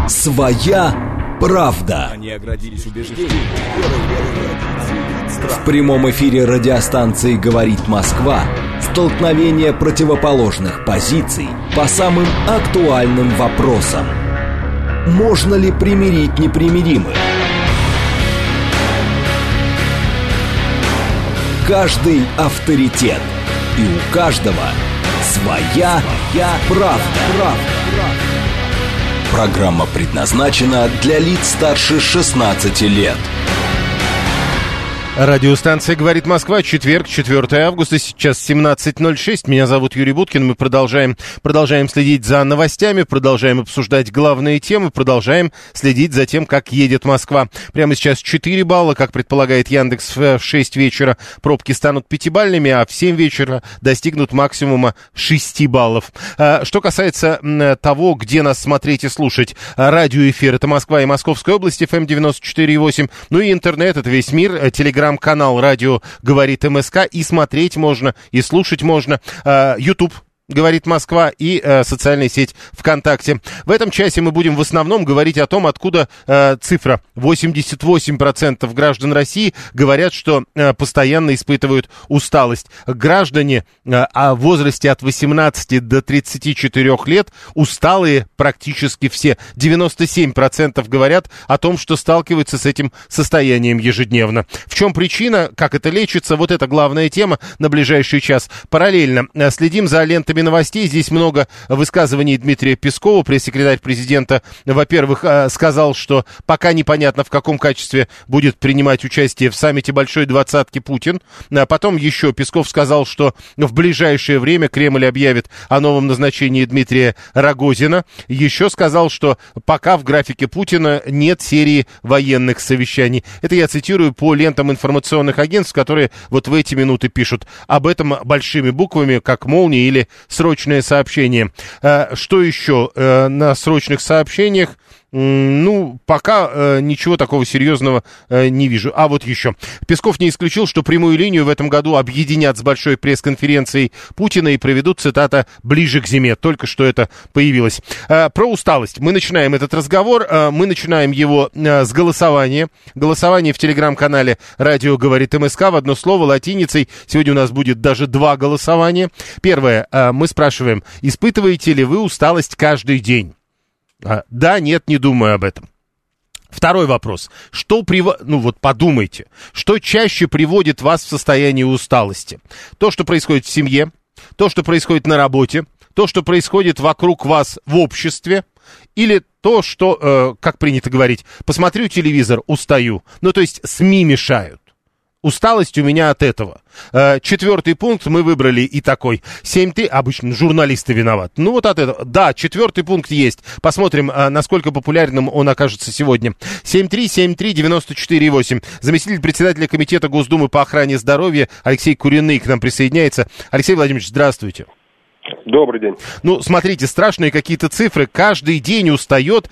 Своя правда. Они оградились убеждением. В прямом эфире радиостанции «Говорит Москва» столкновение противоположных позиций по самым актуальным вопросам. Можно ли примирить непримиримых? Каждый авторитет. И у каждого своя правда. Программа предназначена для лиц старше 16 лет. Радиостанция «Говорит Москва», четверг, 4 августа, сейчас 17:06. Меня зовут Юрий Буткин. Мы продолжаем следить за новостями, продолжаем обсуждать главные темы, продолжаем следить за тем, как едет Москва. Прямо сейчас 4 балла, как предполагает Яндекс, в 6 вечера пробки станут 5-бальными, а в 7 вечера достигнут максимума 6 баллов. Что касается того, где нас смотреть и слушать, радиоэфир — это Москва и Московская область, FM 94,8, ну и интернет — это весь мир, телеграм-канал «Радио говорит МСК», и смотреть можно, и слушать можно, YouTube «Говорит Москва» и социальная сеть ВКонтакте. В этом часе мы будем в основном говорить о том, откуда цифра 88% граждан России говорят, что постоянно испытывают усталость. Граждане в возрасте от 18 до 34 лет усталые практически все. 97% говорят о том, что сталкиваются с этим состоянием ежедневно. В чем причина, как это лечится, вот это главная тема на ближайший час. Параллельно следим за лентами новостей. Здесь много высказываний Дмитрия Пескова. Пресс-секретарь президента, во-первых, сказал, что пока непонятно, в каком качестве будет принимать участие в саммите Большой Двадцатки Путин. А потом еще Песков сказал, что в ближайшее время Кремль объявит о новом назначении Дмитрия Рогозина. Еще сказал, что пока в графике Путина нет серии военных совещаний. Это я цитирую по лентам информационных агентств, которые вот в эти минуты пишут об этом большими буквами, как молния или срочное сообщение. Что еще на срочных сообщениях? Ну, пока ничего такого серьезного не вижу. А вот еще. Песков не исключил, что прямую линию в этом году объединят с большой пресс-конференцией Путина и проведут, цитата, ближе к зиме. Только что это появилось. Про усталость. Мы начинаем этот разговор. Мы начинаем его с голосования. Голосование в телеграм-канале «Радио говорит МСК» в одно слово латиницей. Сегодня у нас будет даже 2 голосования. Первое. Мы спрашиваем, испытываете ли вы усталость каждый день? Да, нет, не думаю об этом. Второй вопрос. Подумайте, что чаще приводит вас в состояние усталости? То, что происходит в семье, то, что происходит на работе, то, что происходит вокруг вас в обществе, или то, что, как принято говорить, посмотрю телевизор, устаю. Ну, то есть СМИ мешают. Усталость у меня от этого. 4-й пункт мы выбрали и такой. 7-3, обычно журналисты виноваты. Ну вот от этого. Да, 4-й пункт есть. Посмотрим, насколько популярным он окажется сегодня. 7373948. Заместитель председателя комитета Госдумы по охране здоровья Алексей Куриный к нам присоединяется. Алексей Владимирович, здравствуйте. Добрый день. Ну, смотрите, страшные какие-то цифры. Каждый день устает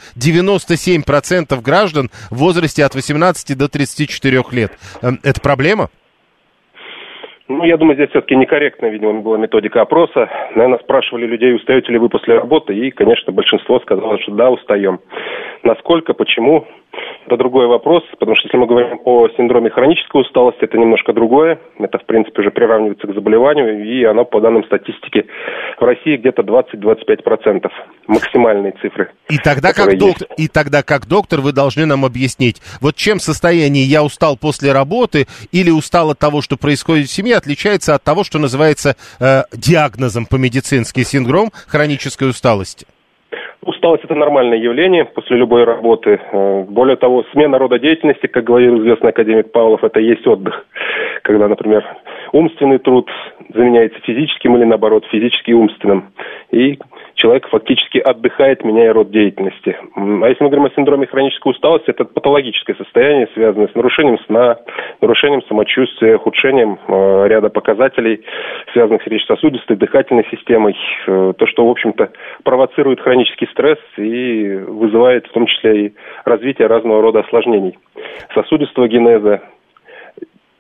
97% граждан в возрасте от 18 до 34 лет. Это проблема? Ну, я думаю, здесь все-таки некорректная, видимо, была методика опроса. Наверное, спрашивали людей, устаете ли вы после работы, и, конечно, большинство сказало, что да, устаем. Насколько, почему? Это другой вопрос, потому что если мы говорим о синдроме хронической усталости, это немножко другое. Это, в принципе, уже приравнивается к заболеванию, и оно, по данным статистики, в России где-то 20-25%. Максимальные цифры. И тогда, как доктор, вы должны нам объяснить, вот чем состояние «я устал после работы» или «устал от того, что происходит в семье» отличается от того, что называется диагнозом по-медицински синдром хронической усталости. Усталость – это нормальное явление после любой работы. Более того, смена рода деятельности, как говорил известный академик Павлов, это и есть отдых. Когда, например, умственный труд заменяется физическим или, наоборот, физически умственным. И человек фактически отдыхает, меняя род деятельности. А если мы говорим о синдроме хронической усталости, это патологическое состояние, связанное с нарушением сна, нарушением самочувствия, ухудшением ряда показателей, связанных с речно-сосудистой, дыхательной системой. То, что, в общем-то, провоцирует хронический стресс и вызывает в том числе и развитие разного рода осложнений. Сосудистого генеза,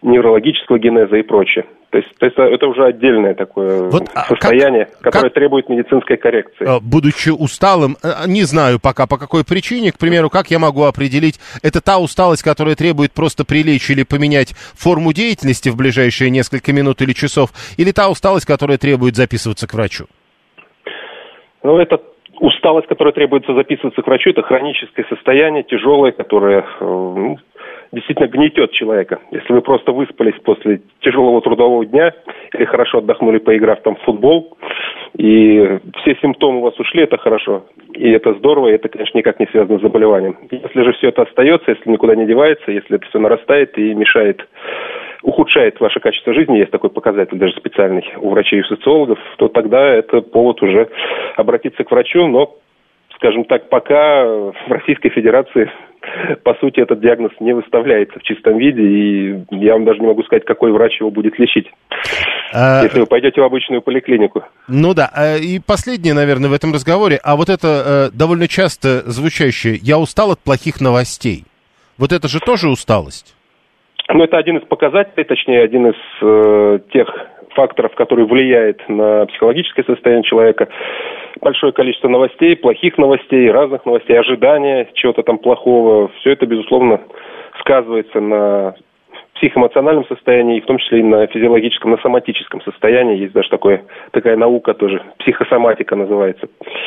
неврологического генеза и прочее. То есть это уже отдельное такое состояние, которое требует медицинской коррекции. Будучи усталым, не знаю пока по какой причине, к примеру, как я могу определить, это та усталость, которая требует просто прилечь или поменять форму деятельности в ближайшие несколько минут или часов, или та усталость, которая требует записываться к врачу? Ну, это усталость, которая требуется записываться к врачу, это хроническое состояние, тяжелое, которое действительно гнетет человека. Если вы просто выспались после тяжелого трудового дня или хорошо отдохнули, поиграв там в футбол, и все симптомы у вас ушли, это хорошо. И это здорово, и это, конечно, никак не связано с заболеванием. Если же все это остается, если никуда не девается, если это все нарастает и мешает, ухудшает ваше качество жизни, есть такой показатель даже специальный у врачей и социологов, то тогда это повод уже обратиться к врачу, но, скажем так, пока в Российской Федерации, по сути, этот диагноз не выставляется в чистом виде, и я вам даже не могу сказать, какой врач его будет лечить, если вы пойдете в обычную поликлинику. Ну да, и последнее, наверное, в этом разговоре, а вот это довольно часто звучащее «я устал от плохих новостей». Вот это же тоже усталость? Ну, это один из показателей, точнее, один из тех факторов, который влияет на психологическое состояние человека. Большое количество новостей, плохих новостей, разных новостей, ожидания чего-то там плохого. Все это, безусловно, сказывается на психоэмоциональном состоянии, и в том числе и на физиологическом, на соматическом состоянии. Есть даже такая наука тоже, психосоматика называется.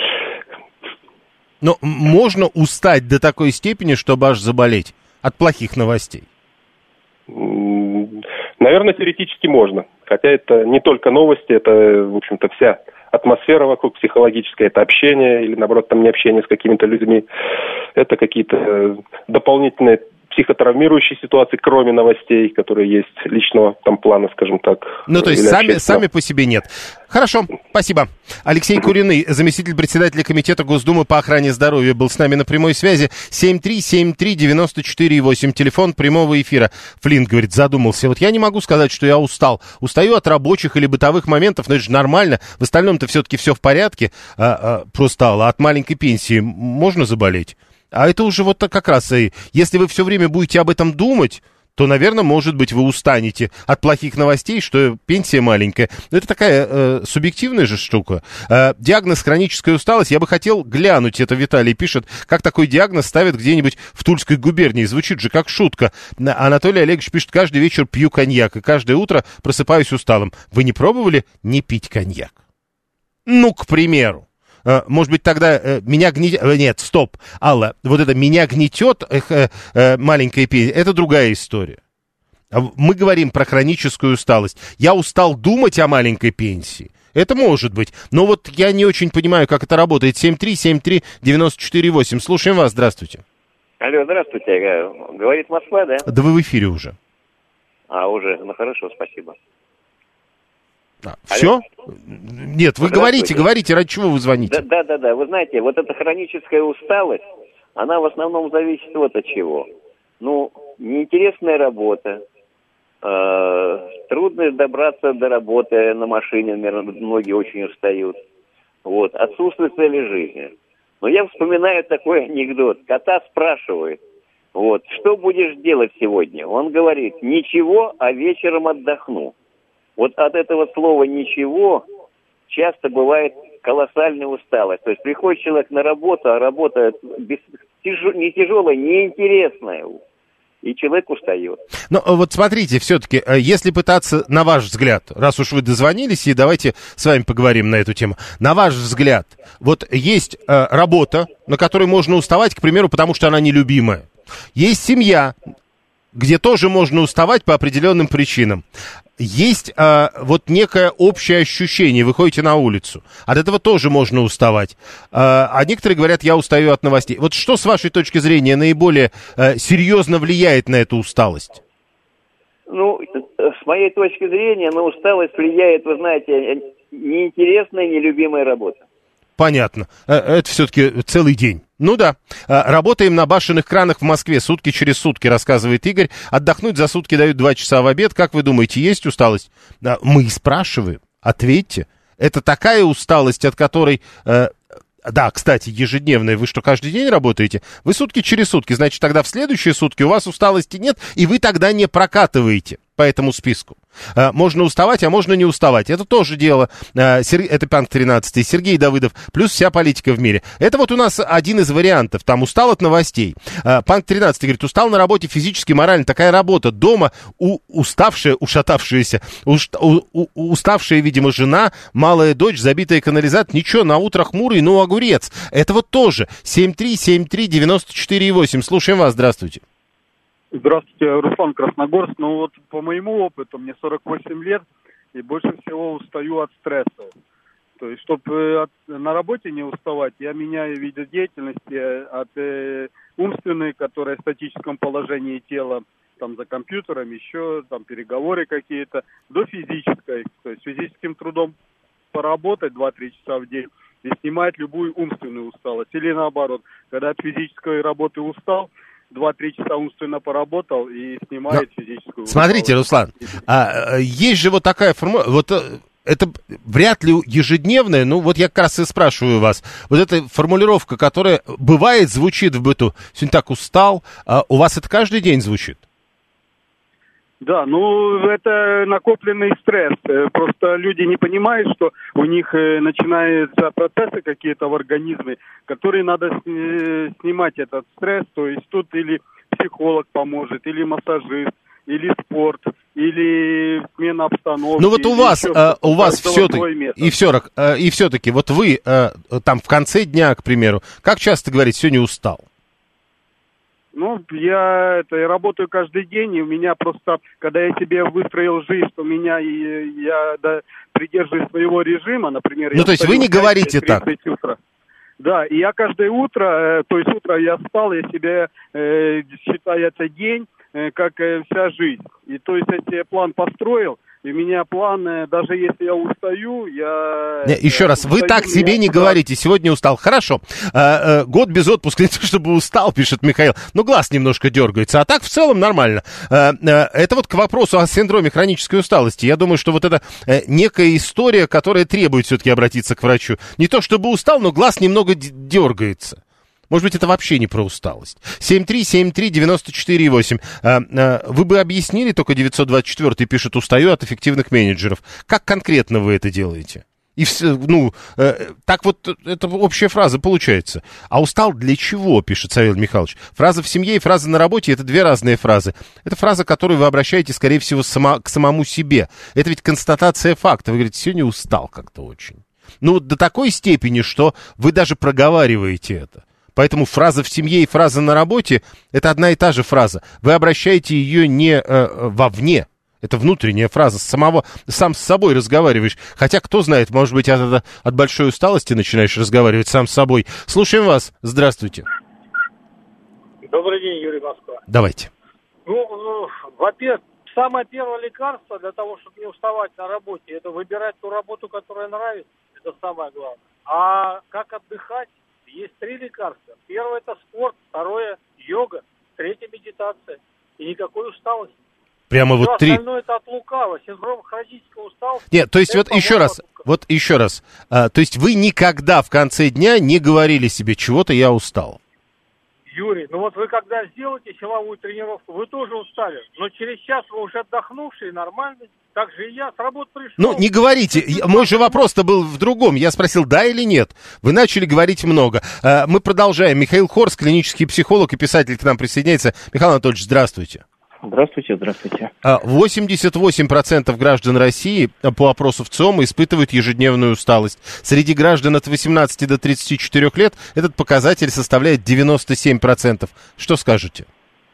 Но можно устать до такой степени, чтобы аж заболеть от плохих новостей? Наверное, теоретически можно. Хотя это не только новости, это, в общем-то, вся атмосфера вокруг психологическая, это общение или, наоборот, там не общение с какими-то людьми. Это какие-то дополнительные психотравмирующие ситуации, кроме новостей, которые есть личного там плана, скажем так. Ну, то есть сами по себе нет. Хорошо, спасибо. Алексей Куриный, заместитель председателя Комитета Госдумы по охране здоровья, был с нами на прямой связи. 7373948, телефон прямого эфира. Флинт говорит, задумался. Вот я не могу сказать, что я устал. Устаю от рабочих или бытовых моментов, но это же нормально. В остальном-то все-таки все в порядке. Просто от маленькой пенсии можно заболеть. А это уже вот как раз, если вы все время будете об этом думать, то, наверное, может быть, вы устанете от плохих новостей, что пенсия маленькая. Но это такая субъективная же штука. Диагноз хроническая усталость. Я бы хотел глянуть, это Виталий пишет, как такой диагноз ставят где-нибудь в Тульской губернии. Звучит же как шутка. Анатолий Олегович пишет, каждый вечер пью коньяк, и каждое утро просыпаюсь усталым. Вы не пробовали не пить коньяк? Ну, к примеру. Может быть, тогда меня гнетет... Нет, стоп, Алла, вот это «меня гнетет» маленькая пенсия, это другая история. Мы говорим про хроническую усталость. Я устал думать о маленькой пенсии. Это может быть. Но вот я не очень понимаю, как это работает. 7373948. Слушаем вас, здравствуйте. Алло, здравствуйте. Говорит Москва, да? Да вы в эфире уже. Уже, ну хорошо, спасибо. Все? Нет, вы говорите, ради чего вы звоните? Да. Вы знаете, вот эта хроническая усталость, она в основном зависит вот от чего. Ну, неинтересная работа, трудно добраться до работы на машине, наверное, многие очень устают. Вот, отсутствие цели жизни. Но я вспоминаю такой анекдот. Кота спрашивают, вот, что будешь делать сегодня? Он говорит, ничего, а вечером отдохну. Вот от этого слова «ничего» часто бывает колоссальная усталость. То есть приходит человек на работу, а работа не тяжелая, неинтересная. И человек устает. Ну, вот смотрите, все-таки, если пытаться, на ваш взгляд, раз уж вы дозвонились, и давайте с вами поговорим на эту тему. На ваш взгляд, вот есть работа, на которой можно уставать, к примеру, потому что она нелюбимая. Есть семья, где тоже можно уставать по определенным причинам. Есть вот некое общее ощущение, вы ходите на улицу, от этого тоже можно уставать. А некоторые говорят, я устаю от новостей. Вот что, с вашей точки зрения, наиболее серьезно влияет на эту усталость? Ну, с моей точки зрения, на усталость влияет, вы знаете, неинтересная, нелюбимая работа. Понятно. Это все-таки целый день. Ну да. Работаем на башенных кранах в Москве сутки через сутки, рассказывает Игорь. Отдохнуть за сутки дают 2 часа в обед. Как вы думаете, есть усталость? Мы и спрашиваем. Ответьте. Это такая усталость, от которой Да, кстати, ежедневная. Вы что, каждый день работаете? Вы сутки через сутки. Значит, тогда в следующие сутки у вас усталости нет, и вы тогда не прокатываете по этому списку. Можно уставать, а можно не уставать. Это тоже дело. Это Панк 13, Сергей Давыдов, плюс вся политика в мире. Это вот у нас один из вариантов. Там устал от новостей. Панк 13 говорит, устал на работе физически, морально. Такая работа. Дома уставшая, ушатавшаяся, уставшая, видимо, жена, малая дочь, забитая канализация. Ничего, на утро хмурый, ну огурец. Это вот тоже. 7373948. Слушаем вас, здравствуйте. Здравствуйте, Руслан, Красногорск. Ну вот по моему опыту, мне 48 лет, и больше всего устаю от стресса. То есть, чтобы на работе не уставать, я меняю виды деятельности от умственной, которая в статическом положении тела, там за компьютером, еще там переговоры какие-то, до физической. То есть физическим трудом поработать 2-3 часа в день и снимать любую умственную усталость. Или наоборот, когда от физической работы устал, 2-3 часа умственно поработал и снимает физическую. Смотрите, Руслан, есть же вот такая формула, вот это вряд ли ежедневная, ну вот я как раз и спрашиваю вас, вот эта формулировка, которая бывает, звучит в быту, сегодня так устал, у вас это каждый день звучит? Да, ну это накопленный стресс. Просто люди не понимают, что у них начинаются процессы какие-то в организме, которые надо снимать этот стресс. То есть тут или психолог поможет, или массажист, или спорт, или смена обстановки. Ну вот у вас все-таки, и все-таки, вот вы там в конце дня, к примеру, как часто говорите, сегодня устал? Ну, я работаю каждый день, и у меня просто, когда я себе выстроил жизнь, что я придерживаюсь своего режима, например... Ну, то есть вы не говорите так? Утра. Да, и я каждое утро, то есть утро я встал, я себе считаю это день, как вся жизнь. И то есть если я план построил, и у меня план, даже если я устаю, Еще раз, вы так себе не говорите, сегодня устал. Хорошо, год без отпуска, не то чтобы устал, пишет Михаил, но глаз немножко дергается, а так в целом нормально. Это вот к вопросу о синдроме хронической усталости. Я думаю, что вот это некая история, которая требует все-таки обратиться к врачу. Не то чтобы устал, но глаз немного дергается. Может быть, это вообще не про усталость. 7373948. Вы бы объяснили, только 924 пишет, устаю от эффективных менеджеров. Как конкретно вы это делаете? И так вот, это общая фраза получается. А устал для чего, пишет Савелий Михайлович. Фраза в семье и фраза на работе — это две разные фразы. Это фраза, которую вы обращаете, скорее всего, к самому себе. Это ведь констатация факта. Вы говорите, сегодня устал как-то очень. Ну, до такой степени, что вы даже проговариваете это. Поэтому фраза в семье и фраза на работе — это одна и та же фраза. Вы обращаете ее не вовне. Это внутренняя фраза. Сам с собой разговариваешь. Хотя, кто знает, может быть, от большой усталости начинаешь разговаривать сам с собой. Слушаем вас. Здравствуйте. Добрый день, Юрий, Москва. Давайте. Ну, во-первых, самое первое лекарство для того, чтобы не уставать на работе, это выбирать ту работу, которая нравится. Это самое главное. А как отдыхать? Есть 3 лекарства. Первое – это спорт, второе – йога, третье – медитация. И никакой усталости. Прямо все вот 3. Остальное – это от лукавого, синдром хронической усталости. Нет, то есть вот еще раз. То есть вы никогда в конце дня не говорили себе, чего-то я устал. Юрий, ну вот вы когда сделаете силовую тренировку, вы тоже устали. Но через час вы уже отдохнувший, нормальный. Так же и я с работы пришел. Ну, не говорите. Мой же вопрос-то был в другом. Я спросил, да или нет. Вы начали говорить много. Мы продолжаем. Михаил Хорс, клинический психолог и писатель, к нам присоединяется. Михаил Анатольевич, здравствуйте. Здравствуйте, здравствуйте. 88% граждан России по опросу ВЦИОМа испытывают ежедневную усталость. Среди граждан от 18 до 34 лет этот показатель составляет 97%. Что скажете?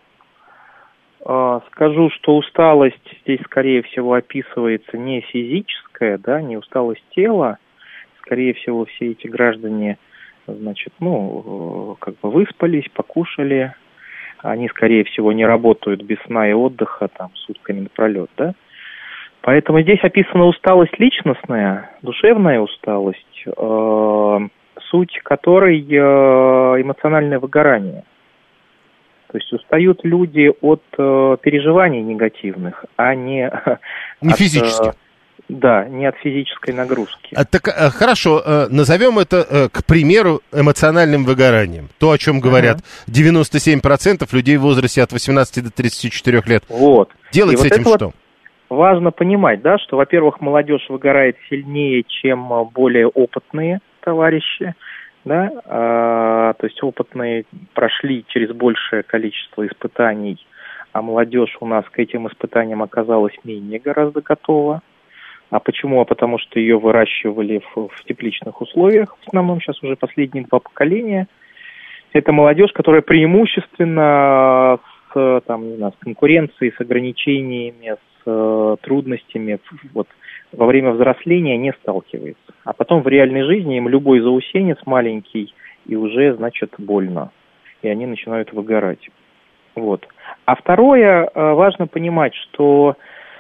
Скажу, что усталость здесь, скорее всего, описывается не физическая, да, не усталость тела. Скорее всего, все эти граждане, значит, выспались, покушали. Они, скорее всего, не работают без сна и отдыха, там, сутками напролет, да. Поэтому здесь описана усталость личностная, душевная усталость, суть которой эмоциональное выгорание. То есть устают люди от переживаний негативных, а не физически. Да, не от физической нагрузки. Так, хорошо, назовем это, к примеру, эмоциональным выгоранием. То, о чем говорят 97% людей в возрасте от 18 до 34 лет. Вот. Делать с этим что? Важно понимать, да, что, во-первых, молодежь выгорает сильнее, чем более опытные товарищи, да, то есть опытные прошли через большее количество испытаний, а молодежь у нас к этим испытаниям оказалась менее гораздо готова. А почему? А потому что ее выращивали в тепличных условиях, в основном сейчас уже последние 2 поколения. Это молодежь, которая преимущественно с конкуренцией, с ограничениями, с трудностями вот, во время взросления не сталкивается. А потом в реальной жизни им любой заусенец маленький, и уже, значит, больно. И они начинают выгорать. Вот. А второе, важно понимать, что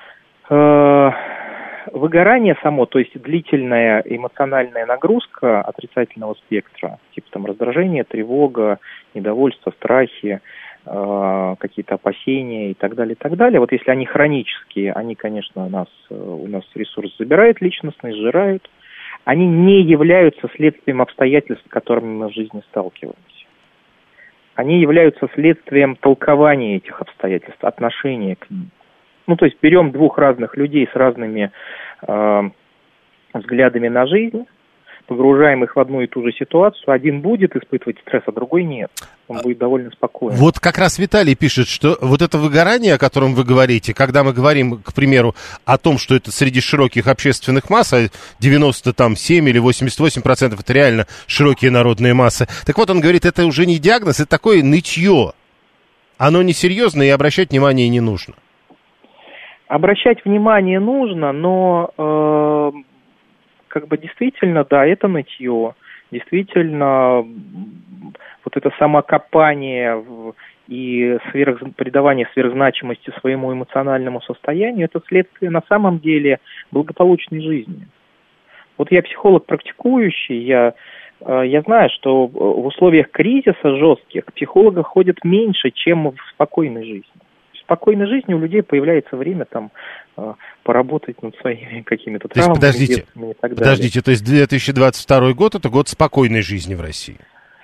выгорание само, то есть длительная эмоциональная нагрузка отрицательного спектра, типа там раздражение, тревога, недовольство, страхи, какие-то опасения и так далее. Вот если они хронические, они, конечно, у нас ресурс забирают личностный, сжирают. Они не являются следствием обстоятельств, с которыми мы в жизни сталкиваемся. Они являются следствием толкования этих обстоятельств, отношения к ним. Ну, то есть берем 2 разных людей с разными взглядами на жизнь, погружаем их в одну и ту же ситуацию. Один будет испытывать стресс, а другой нет. Он будет довольно спокоен. Вот как раз Виталий пишет, что вот это выгорание, о котором вы говорите, когда мы говорим, к примеру, о том, что это среди широких общественных масс, 97 или 88% это реально широкие народные массы. Так вот, он говорит, это уже не диагноз, это такое нытье. Оно несерьезно и обращать внимание не нужно. Обращать внимание нужно, но действительно, да, это нытье. Действительно, вот это самокопание и придавание сверхзначимости своему эмоциональному состоянию, это следствие на самом деле благополучной жизни. Вот я психолог практикующий, я знаю, что в условиях кризиса жестких психолога ходит меньше, чем в спокойной жизни. В спокойной жизни у людей появляется время поработать над своими какими-то травмами. То есть, подождите, то есть 2022 год – это год спокойной жизни в России?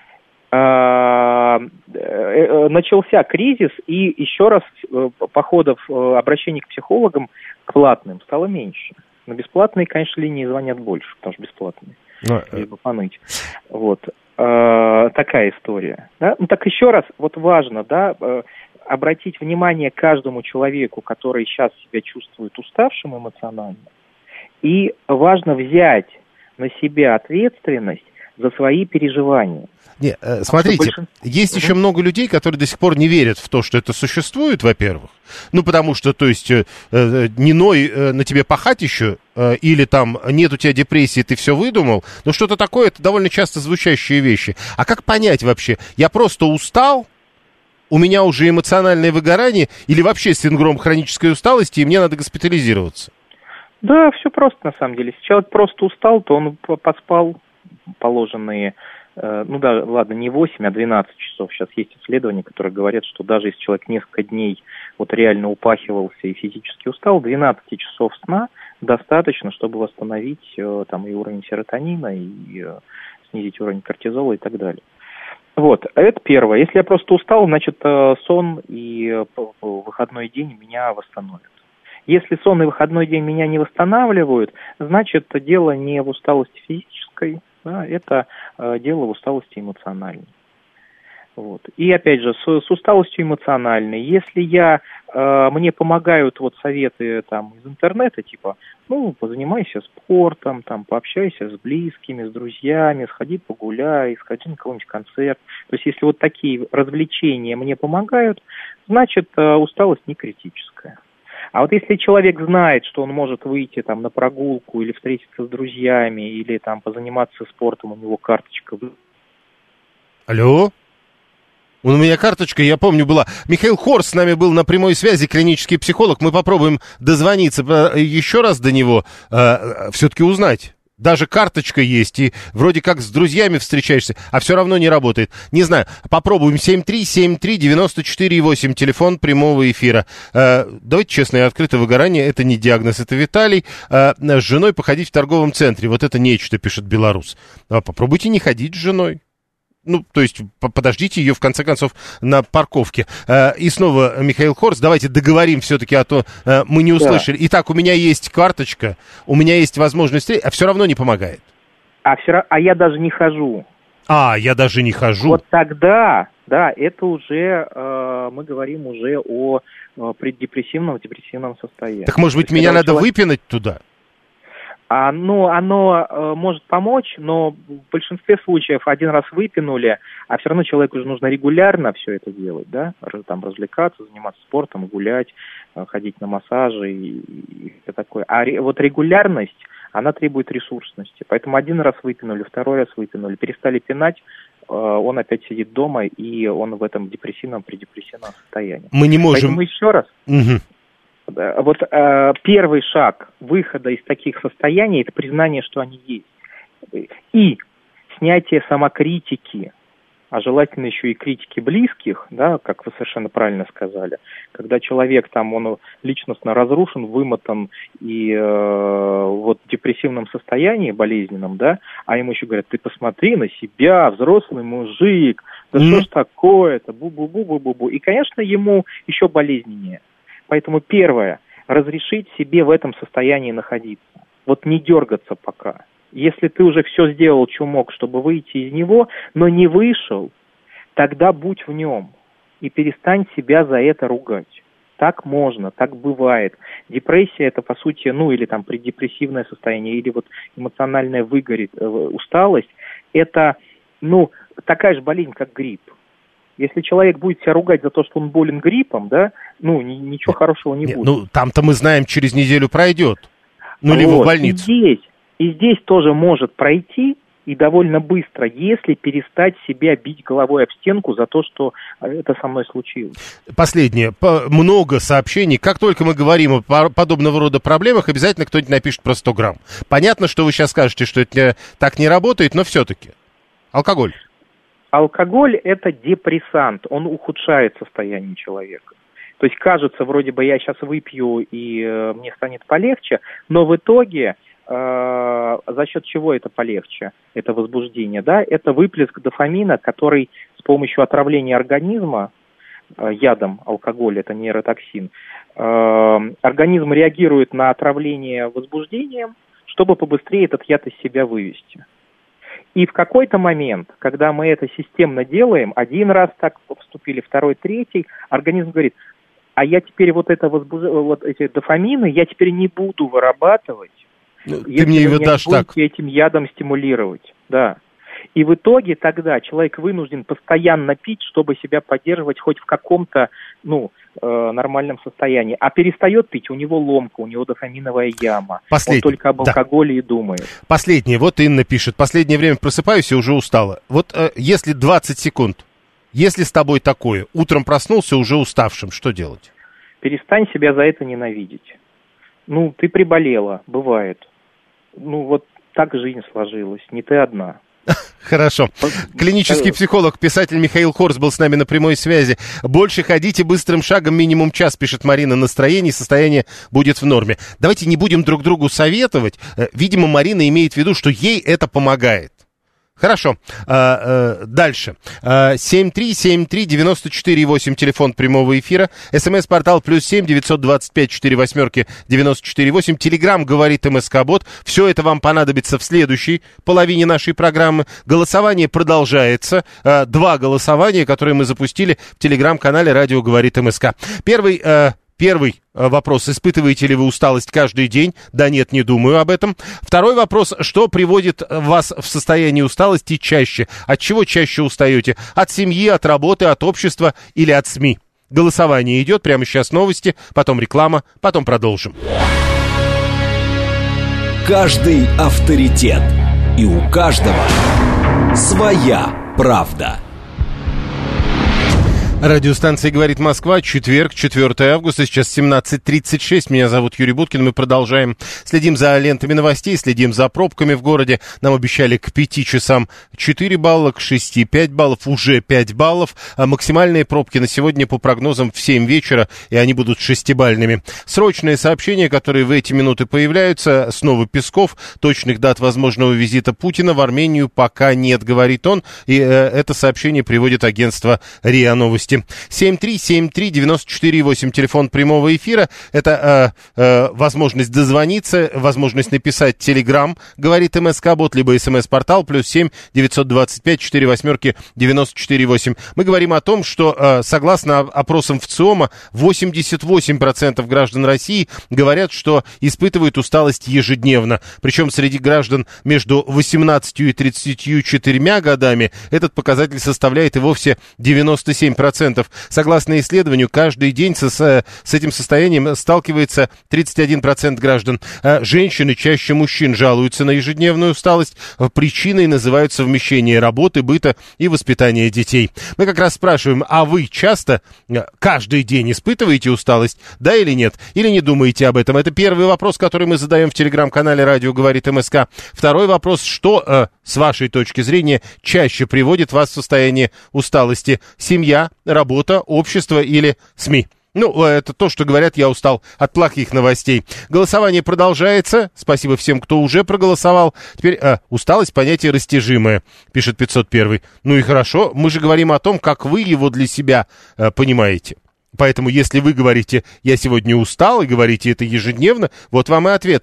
Начался кризис, и еще раз походов, обращений к психологам к платным стало меньше. На бесплатные, конечно, линии звонят больше, потому что бесплатные. Либо поныть. Вот. Такая история. Да? Ну так еще раз, вот важно, да, обратить внимание каждому человеку, который сейчас себя чувствует уставшим эмоционально, и важно взять на себя ответственность за свои переживания. Не, смотрите, есть еще много людей, которые до сих пор не верят в то, что это существует, во-первых. Ну, потому что, то есть, не ной на тебе пахать еще, или там нет у тебя депрессии, ты все выдумал. Но что-то такое, это довольно часто звучащие вещи. А как понять вообще? Я просто устал? У меня уже эмоциональное выгорание или вообще синдром хронической усталости, и мне надо госпитализироваться? Да, все просто на самом деле. Если человек просто устал, то он поспал положенные, не 8, а 12 часов. Сейчас есть исследования, которые говорят, что даже если человек несколько дней вот реально упахивался и физически устал, 12 часов сна достаточно, чтобы восстановить и уровень серотонина, и снизить уровень кортизола и так далее. Вот, это первое. Если я просто устал, значит, сон и выходной день меня восстановят. Если сон и выходной день меня не восстанавливают, значит, дело не в усталости физической, да, это дело в усталости эмоциональной. Вот. И опять же, с усталостью эмоциональной, если мне помогают вот советы из интернета, типа, позанимайся спортом, пообщайся с близкими, с друзьями, сходи погуляй, сходи на какой-нибудь концерт. То есть, если вот такие развлечения мне помогают, значит, усталость не критическая. А вот если человек знает, что он может выйти на прогулку или встретиться с друзьями, или позаниматься спортом, у него карточка. Алло? У меня карточка, я помню, была. Михаил Хорс с нами был на прямой связи, клинический психолог. Мы попробуем дозвониться еще раз до него, все-таки узнать, Даже карточка есть, и вроде как с друзьями встречаешься, а все равно не работает. Не знаю, попробуем. 7373948, телефон прямого эфира. Давайте честно и открыто, выгорание — это не диагноз, это Виталий. С женой походить в торговом центре, вот это нечто, пишет белорус. Попробуйте не ходить с женой. Ну, то есть, подождите ее, в конце концов, на парковке. И снова Михаил Хорс, давайте договорим все-таки, а то мы не услышали. Да. Итак, у меня есть карточка, у меня есть возможность, а все равно не помогает. А я даже не хожу. Я даже не хожу. Вот тогда, да, это уже, мы говорим уже о преддепрессивном состоянии. Так, может быть, меня надо выпинать туда? Оно может помочь, но в большинстве случаев один раз выпинули, а все равно человеку уже нужно регулярно все это делать, да, там развлекаться, заниматься спортом, гулять, ходить на массажи и все такое. А вот регулярность, она требует ресурсности. Поэтому один раз выпинули, второй раз выпинули, перестали пинать, он опять сидит дома, и он в этом преддепрессивном состоянии. Мы не можем... Поэтому еще раз... Угу. Вот первый шаг выхода из таких состояний – это признание, что они есть. И снятие самокритики, а желательно еще и критики близких, да, как вы совершенно правильно сказали. Когда человек там, он личностно разрушен, вымотан и вот в депрессивном состоянии, болезненном, да, а ему еще говорят: ты посмотри на себя, взрослый мужик, да что ж такое-то, бу-бу-бу-бу-бу-бу. И, конечно, ему еще болезненнее. Поэтому первое, разрешить себе в этом состоянии находиться. Вот не дергаться пока. Если ты уже все сделал, что мог, чтобы выйти из него, но не вышел, тогда будь в нем и перестань себя за это ругать. Так можно, так бывает. Депрессия — это, по сути, или там преддепрессивное состояние, или вот эмоциональная усталость. Это, такая же болезнь, как грипп. Если человек будет себя ругать за то, что он болен гриппом, да, ничего хорошего не будет. Там-то мы знаем, через неделю пройдет. Либо в больницу. И здесь тоже может пройти, и довольно быстро, если перестать себя бить головой об стенку за то, что это со мной случилось. Последнее. Много сообщений. Как только мы говорим о подобного рода проблемах, обязательно кто-нибудь напишет про 100 грамм. Понятно, что вы сейчас скажете, что это так не работает, но все-таки. Алкоголь. Алкоголь – это депрессант, он ухудшает состояние человека. То есть кажется, вроде бы я сейчас выпью и мне станет полегче, но в итоге за счет чего это полегче, это возбуждение, да? Это выплеск дофамина, который с помощью отравления организма ядом алкоголя, это нейротоксин, организм реагирует на отравление возбуждением, чтобы побыстрее этот яд из себя вывести. И в какой-то момент, когда мы это системно делаем, один раз так поступили, второй, третий, организм говорит: а я теперь вот эти дофамины я теперь не буду вырабатывать, ты мне его дашь так. Этим ядом стимулировать, да. И в итоге тогда человек вынужден постоянно пить, чтобы себя поддерживать хоть в каком-то, нормальном состоянии. А перестает пить, у него ломка, у него дофаминовая яма. Он только об алкоголе и думает. Последнее. Вот Инна пишет. Последнее время просыпаюсь и уже устала. Вот если 20 секунд, если с тобой такое, утром проснулся уже уставшим, что делать? Перестань себя за это ненавидеть. Ты приболела, бывает. Вот так жизнь сложилась, не ты одна. Хорошо. Клинический психолог, писатель Михаил Хорс был с нами на прямой связи. Больше ходите быстрым шагом, минимум час, пишет Марина. Настроение и состояние будет в норме. Давайте не будем друг другу советовать. Видимо, Марина имеет в виду, что ей это помогает. Хорошо. Дальше. 7373948, телефон прямого эфира. СМС-портал +7 925 48 948. Телеграм говорит МСК-бот. Все это вам понадобится в следующей половине нашей программы. Голосование продолжается. 2 голосования, которые мы запустили в телеграм-канале «Радио говорит МСК». Первый вопрос. Испытываете ли вы усталость каждый день? Да нет, не думаю об этом. Второй вопрос. Что приводит вас в состояние усталости чаще? От чего чаще устаете? От семьи, от работы, от общества или от СМИ? Голосование идет. Прямо сейчас новости, потом реклама, потом продолжим. Каждый авторитет. И у каждого своя правда. Радиостанция «Говорит Москва», четверг, 4 августа, сейчас 17:36. Меня зовут Юрий Буткин, мы продолжаем. Следим за лентами новостей, следим за пробками в городе. Нам обещали к 5 часам 4 балла, к 6 5 баллов, уже 5 баллов. А максимальные пробки на сегодня по прогнозам в 7 вечера, и они будут 6-бальными. Срочные сообщения, которые в эти минуты появляются. Снова Песков. Точных дат возможного визита Путина в Армению пока нет, говорит он. И это сообщение приводит агентство РИА Новости. 7373948, телефон прямого эфира. Это возможность дозвониться, возможность написать телеграм, говорит МСК-бот, либо СМС-портал, +7 925 48 948. Мы говорим о том, что согласно опросам ВЦИОМа, 88% граждан России говорят, что испытывают усталость ежедневно. Причем среди граждан между 18 и 34 годами этот показатель составляет и вовсе 97%. Согласно исследованию, каждый день с этим состоянием сталкивается 31% граждан. Женщины чаще мужчин жалуются на ежедневную усталость. Причиной называют совмещение работы, быта и воспитания детей. Мы как раз спрашиваем, а вы часто, каждый день испытываете усталость, да или нет? Или не думаете об этом? Это первый вопрос, который мы задаем в телеграм-канале «Радио говорит МСК». Второй вопрос, что, с вашей точки зрения, чаще приводит вас в состояние усталости? Семья, работа, общество или СМИ? Ну, это то, что говорят, я устал от плохих новостей. Голосование продолжается. Спасибо всем, кто уже проголосовал. Теперь усталость — понятие растяжимое, пишет 501. Ну и хорошо, мы же говорим о том, как вы его для себя понимаете. Поэтому, если вы говорите, я сегодня устал, и говорите это ежедневно, вот вам и ответ.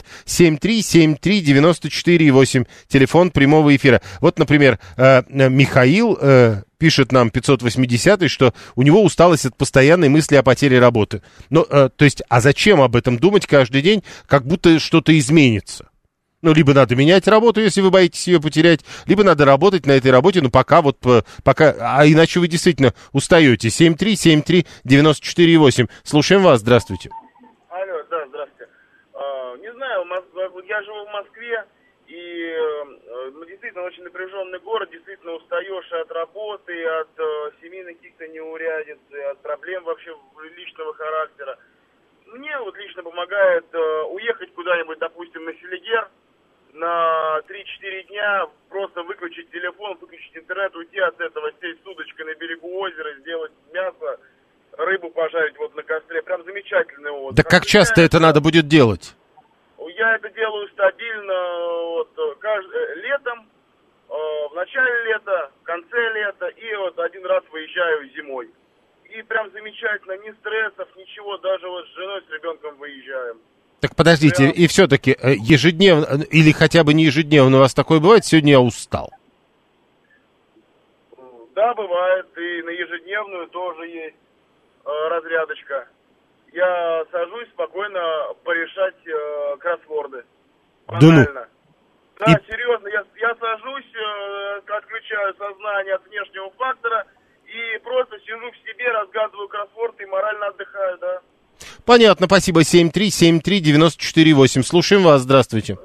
7373948, телефон прямого эфира. Вот, например, Михаил пишет нам, 580-й, что у него усталость от постоянной мысли о потере работы. Ну, то есть, а зачем об этом думать каждый день, как будто что-то изменится? Ну, либо надо менять работу, если вы боитесь ее потерять, либо надо работать на этой работе, но пока, а иначе вы действительно устаете. 7373948. Слушаем вас, здравствуйте. Алло, да, здравствуйте. Не знаю, я живу в Москве, и действительно очень напряженный город, действительно устаешь от работы, от семейных каких-то неурядиц, от проблем вообще личного характера. Мне вот лично помогает уехать куда-нибудь, допустим, на Селигер, на 3-4 дня, просто выключить телефон, выключить интернет, уйти от этого, сесть с удочкой на берегу озера, сделать мясо, рыбу пожарить вот на костре. Прям замечательный отдых. Да как часто это надо будет делать? Я это делаю стабильно летом, в начале лета, в конце лета, и вот один раз выезжаю зимой. И прям замечательно, ни стрессов, ничего, даже вот с женой, с ребенком выезжаем. Так подождите, и все-таки ежедневно, или хотя бы не ежедневно у вас такое бывает, сегодня я устал? Да, бывает, и на ежедневную тоже есть разрядочка. Я сажусь спокойно порешать кроссворды. Банально. Да, серьезно, я сажусь, отключаю сознание от внешнего фактора и просто сижу в себе, разгадываю кроссворд и морально отдыхаю, да. Понятно, спасибо. 7373948. Слушаем вас, здравствуйте.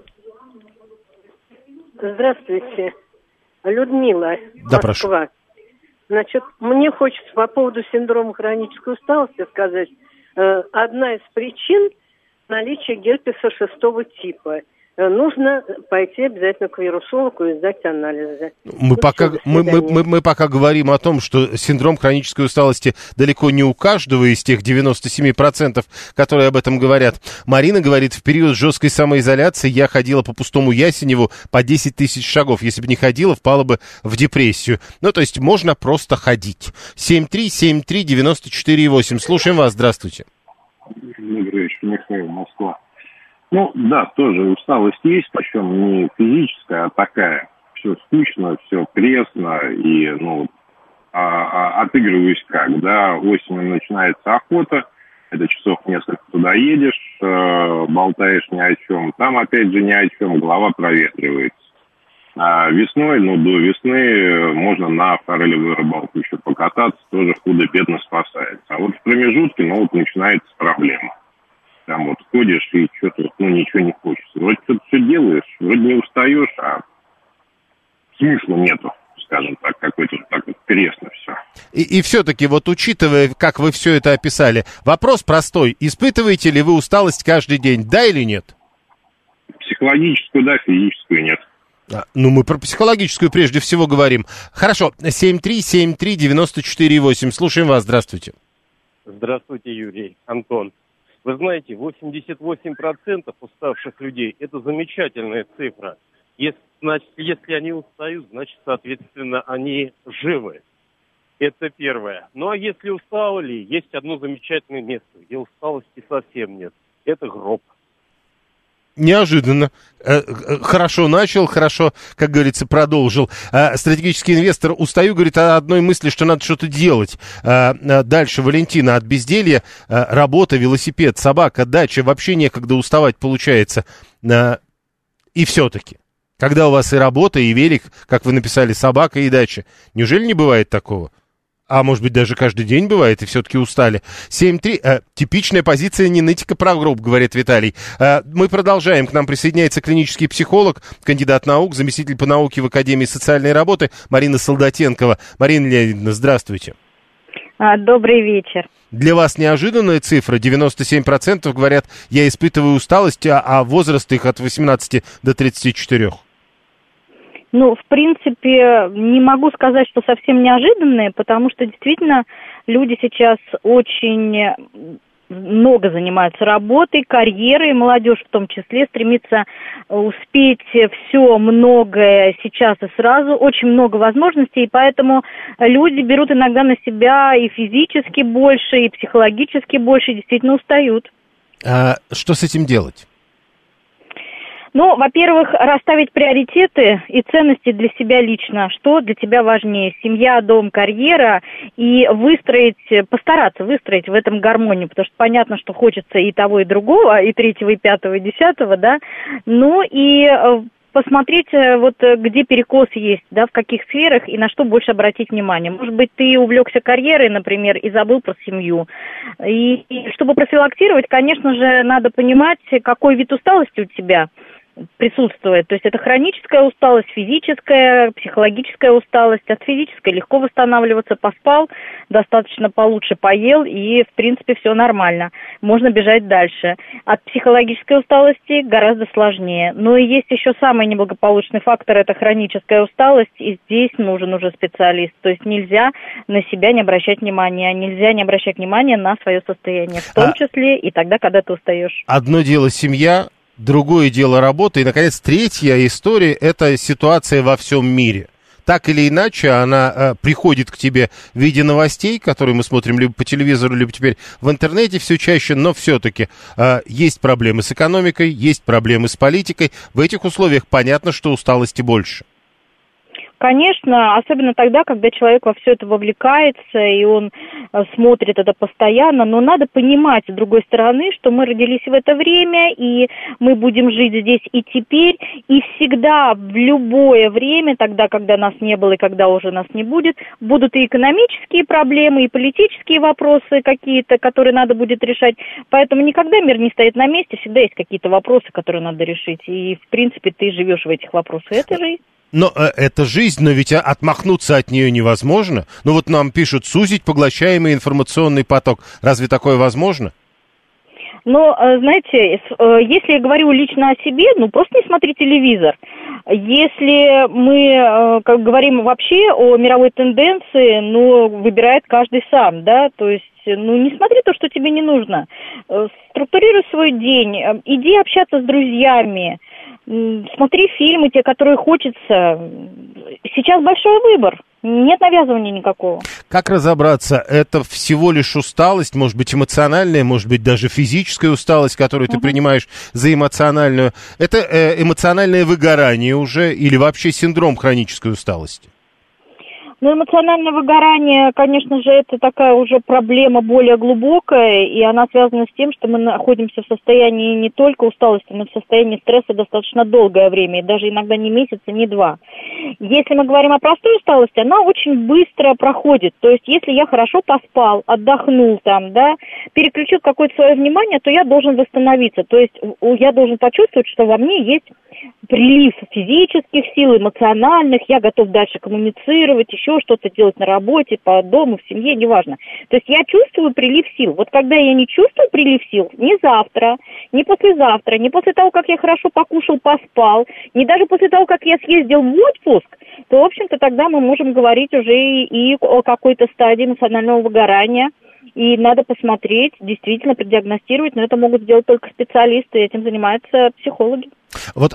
Здравствуйте. Людмила, да, Москва. Прошу. Значит, мне хочется по поводу синдрома хронической усталости сказать. Одна из причин наличия герпеса 6-го типа. Нужно пойти обязательно к вирусологу и сдать анализы. Мы пока говорим о том, что синдром хронической усталости далеко не у каждого из тех 97%, которые об этом говорят. Марина говорит, в период жесткой самоизоляции я ходила по Пустому Ясеневу по 10 тысяч шагов. Если бы не ходила, впала бы в депрессию. Ну, то есть можно просто ходить. 7373948. Слушаем вас, здравствуйте. Добрый вечер, Михаил, Москва. Ну, да, тоже усталость есть, причем не физическая, а такая. Все скучно, все пресно, и, отыгрываюсь как, да, осенью начинается охота, это часов несколько туда едешь, болтаешь ни о чем, там опять же ни о чем, голова проветривается. А весной, до весны можно на форелевую рыбалку еще покататься, тоже худо-бедно спасается. А вот в промежутке, начинается проблема. Там вот ходишь и что-то, ничего не хочется. Вроде что-то все делаешь, вроде не устаешь, а смысла нету, скажем так, какой-то так вот пресно все. И все-таки, вот учитывая, как вы все это описали, вопрос простой. Испытываете ли вы усталость каждый день, да или нет? Психологическую, да, физическую нет. Ну, мы про психологическую прежде всего говорим. Хорошо, 7373948. Слушаем вас, здравствуйте. Здравствуйте, Юрий, Антон. Вы знаете, 88% уставших людей – это замечательная цифра. Если они устают, значит, соответственно, они живы. Это первое. Ну, а если устали, есть одно замечательное место, где усталости совсем нет. Это гроб. Неожиданно. Хорошо начал, хорошо, как говорится, продолжил. Стратегический инвестор, устаю, говорит, от одной мысли, что надо что-то делать. Дальше Валентина, от безделья, работа, велосипед, собака, дача, вообще некогда уставать получается. И все-таки, когда у вас и работа, и велик, как вы написали, собака и дача, неужели не бывает такого? А может быть, даже каждый день бывает, и все-таки устали. 7-3. Типичная позиция не нытика про гроб, говорит Виталий. Мы продолжаем. К нам присоединяется клинический психолог, кандидат наук, заместитель по науке в Академии социальной работы Марина Солдатенкова. Марина Леонидовна, здравствуйте. Добрый вечер. Для вас неожиданная цифра. 97% говорят, я испытываю усталость, а возраст их от 18 до 34. Ну, в принципе, не могу сказать, что совсем неожиданные, потому что действительно люди сейчас очень много занимаются работой, карьерой, молодежь в том числе стремится успеть все многое сейчас и сразу, очень много возможностей, и поэтому люди берут иногда на себя и физически больше, и психологически больше, и действительно устают. Что с этим делать? Ну, во-первых, расставить приоритеты и ценности для себя лично. Что для тебя важнее? Семья, дом, карьера. И постараться выстроить в этом гармонию. Потому что понятно, что хочется и того, и другого, и третьего, и пятого, и десятого, да. Ну, и посмотреть, вот где перекос есть, да, в каких сферах и на что больше обратить внимание. Может быть, ты увлекся карьерой, например, и забыл про семью. И чтобы профилактировать, конечно же, надо понимать, какой вид усталости у тебя присутствует. То есть это хроническая усталость, физическая, психологическая усталость. От физической легко восстанавливаться, поспал, достаточно получше поел, и, в принципе, все нормально. Можно бежать дальше. От психологической усталости гораздо сложнее. Но и есть еще самый неблагополучный фактор – это хроническая усталость, и здесь нужен уже специалист. То есть нельзя на себя не обращать внимания, нельзя не обращать внимания на свое состояние, в том числе и тогда, когда ты устаешь. Одно дело семья, другое дело работа, и, наконец, третья история – это ситуация во всем мире. Так или иначе, она приходит к тебе в виде новостей, которые мы смотрим либо по телевизору, либо теперь в интернете все чаще, но все-таки есть проблемы с экономикой, есть проблемы с политикой. В этих условиях понятно, что усталости больше. Конечно, особенно тогда, когда человек во все это вовлекается, и он смотрит это постоянно, но надо понимать, с другой стороны, что мы родились в это время, и мы будем жить здесь и теперь, и всегда, в любое время, тогда, когда нас не было и когда уже нас не будет, будут и экономические проблемы, и политические вопросы какие-то, которые надо будет решать, поэтому никогда мир не стоит на месте, всегда есть какие-то вопросы, которые надо решить, и, в принципе, ты живешь в этих вопросах, это жизнь. Но это жизнь, но ведь отмахнуться от нее невозможно. Ну вот нам пишут, сузить поглощаемый информационный поток. Разве такое возможно? Но, знаете, если я говорю лично о себе, просто не смотри телевизор. Если мы говорим вообще о мировой тенденции, выбирает каждый сам, да, то есть, не смотри то, что тебе не нужно. Структурируй свой день, иди общаться с друзьями, смотри фильмы, те, которые хочется. Сейчас большой выбор. Нет навязывания никакого. Как разобраться? Это всего лишь усталость, может быть, эмоциональная, может быть, даже физическая усталость, которую ты принимаешь за эмоциональную. Это эмоциональное выгорание уже или вообще синдром хронической усталости? Эмоциональное выгорание, конечно же, это такая уже проблема более глубокая, и она связана с тем, что мы находимся в состоянии не только усталости, но и в состоянии стресса достаточно долгое время, и даже иногда не месяц, и не два. Если мы говорим о простой усталости, она очень быстро проходит. То есть, если я хорошо поспал, отдохнул переключил какое-то свое внимание, то я должен восстановиться. То есть, я должен почувствовать, что во мне есть прилив физических сил, эмоциональных, я готов дальше коммуницировать, еще еще что-то делать на работе, по дому, в семье, неважно. То есть я чувствую прилив сил. Вот когда я не чувствую прилив сил, ни завтра, ни послезавтра, ни после того, как я хорошо покушал, поспал, ни даже после того, как я съездил в отпуск, то, в общем-то, тогда мы можем говорить уже и о какой-то стадии эмоционального выгорания. И надо посмотреть, действительно продиагностировать, но это могут сделать только специалисты, этим занимаются психологи. Вот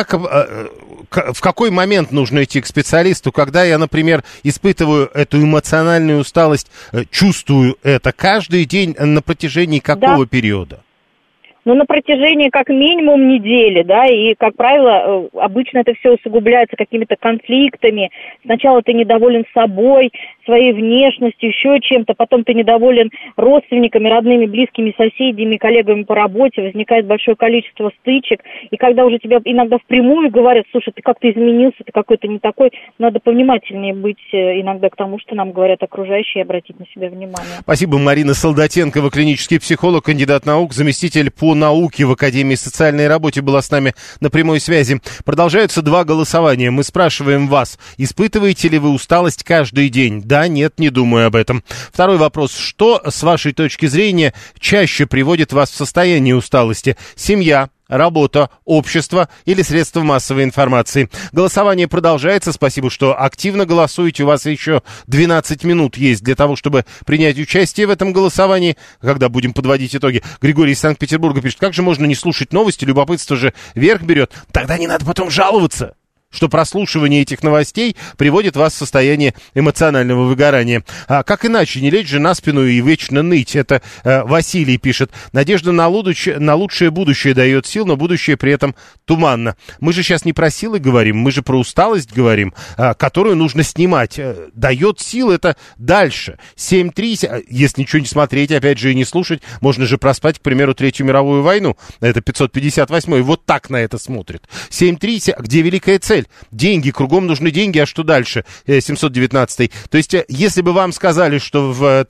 в какой момент нужно идти к специалисту, когда я, например, испытываю эту эмоциональную усталость, чувствую это каждый день на протяжении какого периода? Ну, на протяжении как минимум недели, да, и, как правило, обычно это все усугубляется какими-то конфликтами. Сначала ты недоволен собой, своей внешностью, еще чем-то, потом ты недоволен родственниками, родными, близкими, соседями, коллегами по работе, возникает большое количество стычек, и когда уже тебя иногда впрямую говорят: слушай, ты как-то изменился, ты какой-то не такой, надо повнимательнее быть иногда к тому, что нам говорят окружающие, и обратить на себя внимание. Спасибо. Марина Солдатенкова, клинический психолог, кандидат наук, заместитель по науке в Академии социальной работы, была с нами на прямой связи. Продолжаются 2 голосования. Мы спрашиваем вас, испытываете ли вы усталость каждый день? Да, нет, не думаю об этом. Второй вопрос. Что, с вашей точки зрения, чаще приводит вас в состояние усталости? Семья, работа, общество или средства массовой информации? Голосование продолжается. Спасибо, что активно голосуете. У вас еще 12 минут есть для того, чтобы принять участие в этом голосовании, когда будем подводить итоги. Григорий из Санкт-Петербурга пишет: как же можно не слушать новости, любопытство же верх берет. Тогда не надо потом жаловаться, что прослушивание этих новостей приводит вас в состояние эмоционального выгорания. А как иначе не лечь же на спину и вечно ныть? Это Василий пишет. Надежда на лучшее будущее дает сил, но будущее при этом туманно. Мы же сейчас не про силы говорим, мы же про усталость говорим, которую нужно снимать. Дает сил это дальше. 7-3, если ничего не смотреть, опять же, и не слушать, можно же проспать, к примеру, Третью мировую войну. Это 558-й. Вот так на это смотрит. 7-3, где великая цель? Деньги, кругом нужны деньги, а что дальше? 719. То есть, если бы вам сказали, что в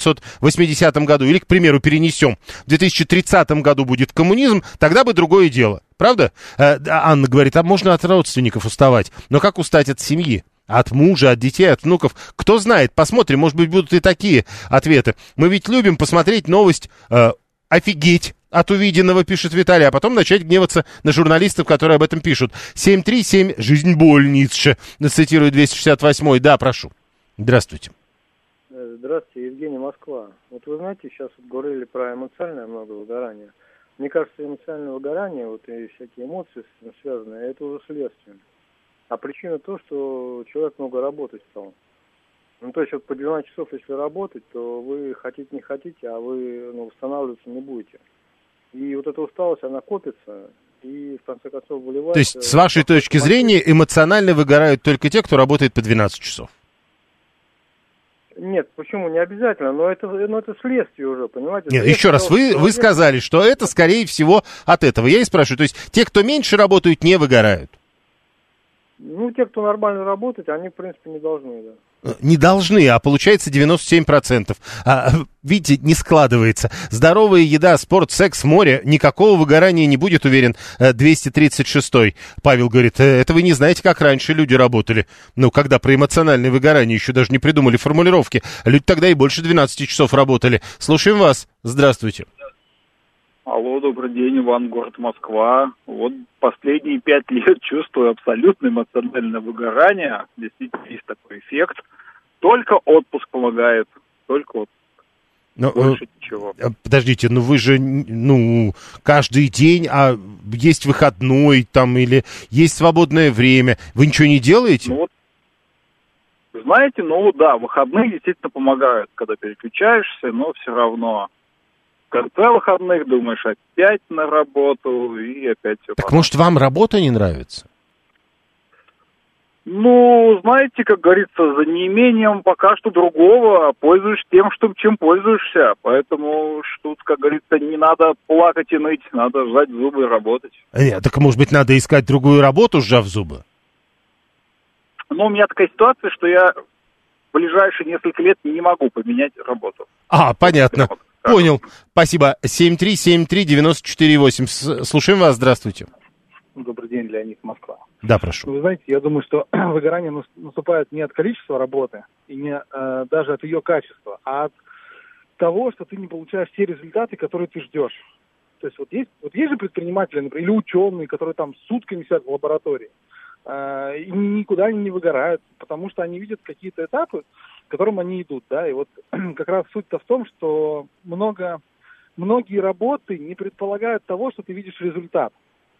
1980 году, или, к примеру, перенесем, в 2030 году будет коммунизм, тогда бы другое дело. Правда? Анна говорит, а можно от родственников уставать. Но как устать от семьи? От мужа, от детей, от внуков? Кто знает, посмотрим, может быть, будут и такие ответы. Мы ведь любим посмотреть новость, офигеть от увиденного, пишет Виталий, а потом начать гневаться на журналистов, которые об этом пишут. 737, жизнь больница, цитирует 268-й. Да, прошу. Здравствуйте. Здравствуйте, Евгений, Москва. Вот вы знаете, сейчас говорили про эмоциональное много выгорание. Мне кажется, эмоциональное выгорание, вот и всякие эмоции с этим связаны, это уже следствие. А причина то, что человек много работать стал. Ну, то есть вот по 12 часов, если работать, то вы хотите не хотите, а вы восстанавливаться не будете. И вот эта усталость, она копится, и в конце концов выливается... То есть, с вашей точки зрения, эмоционально выгорают только те, кто работает по 12 часов? Нет, почему? Не обязательно, но это следствие уже, понимаете? Нет, еще раз, вы сказали, что это, скорее всего, от этого. Я и спрашиваю, то есть, те, кто меньше работают, не выгорают? Ну, те, кто нормально работает, они, в принципе, не должны, да. Не должны, а получается 97%. Видите, не складывается. Здоровая еда, спорт, секс, море. Никакого выгорания не будет, уверен 236-й. Павел говорит, это вы не знаете, как раньше люди работали. Ну, когда про эмоциональное выгорание еще даже не придумали формулировки. Люди тогда и больше 12 часов работали. Слушаем вас. Здравствуйте. Алло, добрый день, Иван, город Москва. Вот последние 5 лет чувствую абсолютно эмоциональное выгорание. Действительно, есть такой эффект. Только отпуск помогает. Только отпуск. Больше ничего. Подождите, ну вы же, каждый день, а есть выходной там или есть свободное время. Вы ничего не делаете? Знаете, да, выходные действительно помогают, когда переключаешься, но все равно... В конце выходных думаешь опять на работу и опять все. Так может вам работа не нравится? Знаете, как говорится, за неимением пока что другого пользуешься тем, чем пользуешься. Поэтому тут, как говорится, не надо плакать и ныть, надо сжать зубы и работать. Нет, так может быть надо искать другую работу, сжав зубы? У меня такая ситуация, что я в ближайшие несколько лет не могу поменять работу. Понятно. Понял. Спасибо. 7373948. Слушаем вас. Здравствуйте. Добрый день, Леонид, Москва. Да, прошу. Вы знаете, я думаю, что выгорание наступает не от количества работы и не даже от ее качества, а от того, что ты не получаешь те результаты, которые ты ждешь. То есть вот есть же предприниматели, например, или ученые, которые там сутками сидят в лаборатории, и никуда они не выгорают, потому что они видят какие-то этапы, к которым они идут, да, и вот как раз суть-то в том, что многие работы не предполагают того, что ты видишь результат.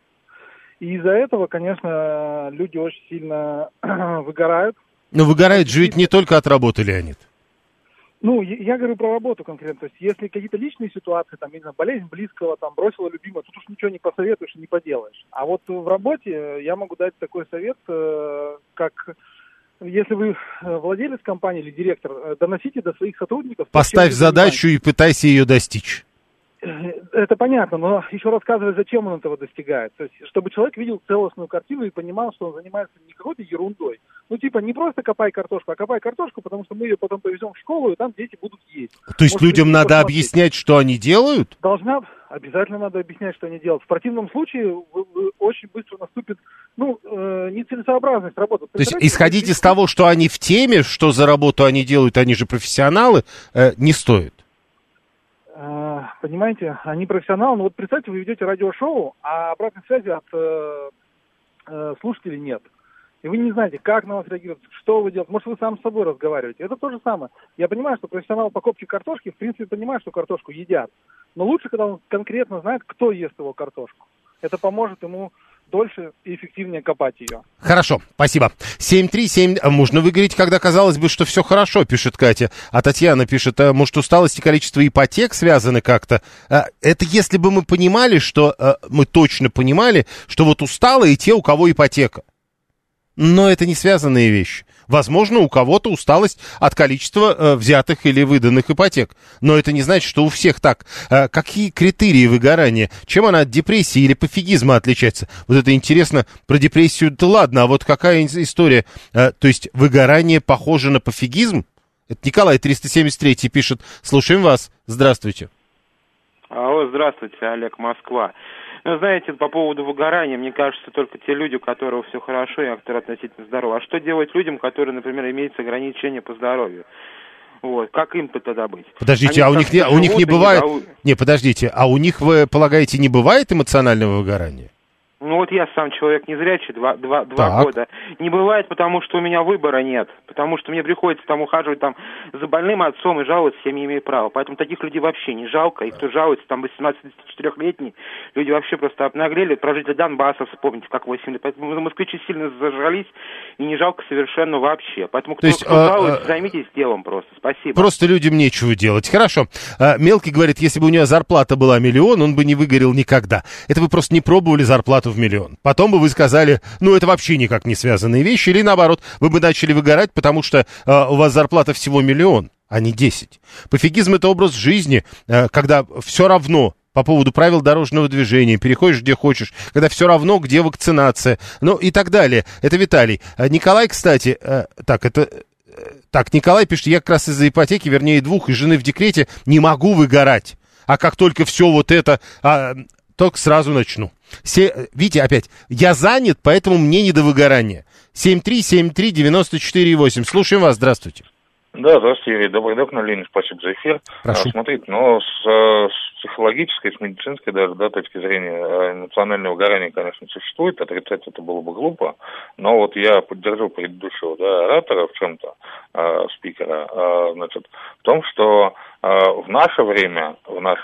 И из-за этого, конечно, люди очень сильно выгорают. Но выгорают же ведь не только от работы, Леонид. Ну, я говорю про работу конкретно. То есть, если какие-то личные ситуации, там, не знаю, болезнь близкого, там, бросила любимого, тут уж ничего не посоветуешь и не поделаешь. А вот в работе я могу дать такой совет, как если вы владелец компании или директор, доносите до своих сотрудников... Поставь задачу и пытайся ее достичь. Это понятно, но еще рассказывай, зачем он этого достигает. То есть, чтобы человек видел целостную картину и понимал, что он занимается не какой-то ерундой. Ну, типа, не просто копай картошку, а копай картошку, потому что мы ее потом повезем в школу, и там дети будут есть. То есть людям надо объяснять, что они делают? Обязательно надо объяснять, что они делают. В противном случае очень быстро наступит, нецелесообразность работы. То есть исходить из того, что они в теме, что за работу они делают, они же профессионалы, не стоит. Понимаете, они профессионалы, но вот представьте, вы ведете радиошоу, а обратной связи от слушателей нет. И вы не знаете, как на вас реагируют, что вы делаете. Может, вы сам с собой разговариваете. Это то же самое. Я понимаю, что профессионал покупки картошки, в принципе, понимает, что картошку едят. Но лучше, когда он конкретно знает, кто ест его картошку. Это поможет ему дольше и эффективнее копать ее. Хорошо, спасибо. 737, можно выгореть, когда казалось бы, что все хорошо, пишет Катя. А Татьяна пишет, может, усталость и количество ипотек связаны как-то? Это если бы мы понимали, что мы точно понимали, что вот усталые те, у кого ипотека. Но это не связанные вещи. Возможно, у кого-то усталость от количества взятых или выданных ипотек. Но это не значит, что у всех так. Какие критерии выгорания? Чем она от депрессии или пофигизма отличается? Вот это интересно. Про депрессию-то ладно, а вот какая история? То есть выгорание похоже на пофигизм? Это Николай 373 пишет. Слушаем вас. Здравствуйте. Алло, здравствуйте, Олег, Москва. Ну, знаете, по поводу выгорания, мне кажется, только те люди, у которых все хорошо и которые относительно здоровы. А что делать людям, которые, например, имеют ограничения по здоровью? Вот, как им-то тогда быть? Подождите, у них не бывает... Не, подождите, а у них, вы полагаете, не бывает эмоционального выгорания? Ну вот я сам человек незрячий, два года. Не бывает, потому что у меня выбора нет. Потому что мне приходится там ухаживать там за больным отцом и жаловаться я не имею права. Поэтому таких людей вообще не жалко. И кто жалуется, там 18-24-летние, люди вообще просто обнаглели. Про жителей Донбасса вспомните, как 8 лет. Поэтому москвичи сильно зажрались и не жалко совершенно вообще. Поэтому кто жалуется, займитесь делом просто. Спасибо. Просто людям нечего делать. Хорошо. Мелкий говорит, если бы у него зарплата была 1 миллион, он бы не выгорел никогда. Это вы просто не пробовали зарплату в 1 миллион. Потом бы вы сказали, это вообще никак не связанные вещи, или наоборот, вы бы начали выгорать, потому что у вас зарплата всего 1 миллион, а не 10. Пофигизм — это образ жизни, когда все равно по поводу правил дорожного движения, переходишь где хочешь, когда все равно, где вакцинация, и так далее. Это Виталий. Николай, кстати, Николай пишет, я как раз из-за ипотеки, вернее 2, и жены в декрете, не могу выгорать. А как только все вот это, только сразу начну. Видите, опять, я занят, поэтому мне не до выгорания. 7373948. Слушаем вас, здравствуйте. Да, здравствуйте, Юрий. Добрый док на линии, спасибо за эфир. Смотрите, с психологической, с медицинской даже, точки зрения, эмоциональное выгорание, конечно, существует, отрицать это было бы глупо, но вот я поддержу предыдущего оратора в чем-то, спикера, в том, что в наше время,